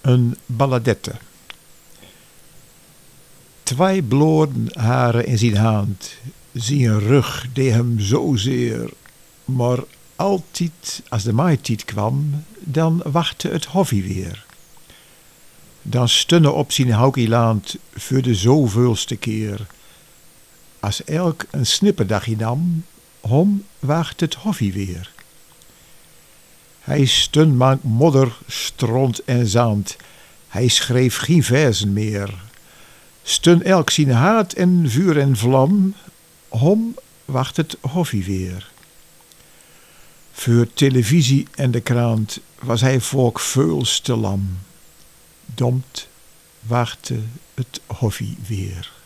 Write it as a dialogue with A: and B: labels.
A: Een balladette. Twee bloorden haren in zijn hand, zijn rug deed hem zozeer. Maar altijd als de maaitijd kwam, dan wachtte het hoffie weer. Dan stunne op zijn houkieland voor de zoveelste keer. Als elk een snipperdagje nam, hom wacht het hoffie weer. Hij stun mank modder, stront en zand. Hij schreef geen verzen meer. Stun elk zijn haat en vuur en vlam. Hom wacht het hoffie weer. Voor televisie en de krant was hij volk veels te lam. Domt wachtte het hoffie weer.